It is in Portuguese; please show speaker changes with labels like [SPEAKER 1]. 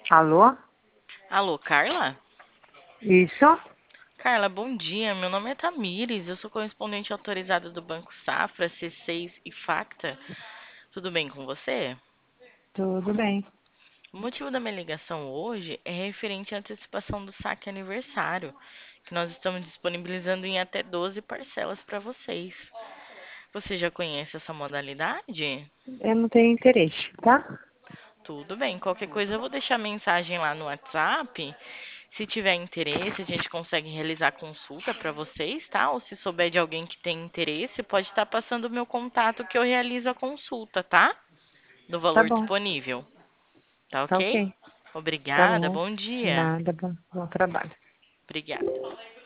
[SPEAKER 1] Alô?
[SPEAKER 2] Alô, Carla?
[SPEAKER 1] Isso?
[SPEAKER 2] Carla, bom dia. Meu nome é Tamires. Eu sou correspondente autorizada do Banco Safra, C6 e Facta. Tudo bem com você?
[SPEAKER 1] Tudo bem.
[SPEAKER 2] O motivo da minha ligação hoje é referente à antecipação do saque aniversário, que nós estamos disponibilizando em até 12 parcelas para vocês. Você já conhece essa modalidade?
[SPEAKER 1] Eu não tenho interesse, tá?
[SPEAKER 2] Tudo bem. Qualquer coisa eu vou deixar mensagem lá no WhatsApp. Se tiver interesse, a gente consegue realizar consulta para vocês, tá? Ou se souber de alguém que tem interesse, pode estar passando o meu contato que eu realizo a consulta, tá? Do
[SPEAKER 1] Tá
[SPEAKER 2] valor
[SPEAKER 1] bom,
[SPEAKER 2] disponível. Tá
[SPEAKER 1] tá
[SPEAKER 2] ok?
[SPEAKER 1] ok. Tá
[SPEAKER 2] Obrigada,
[SPEAKER 1] bom.
[SPEAKER 2] bom dia.
[SPEAKER 1] Nada, bom trabalho.
[SPEAKER 2] Obrigada.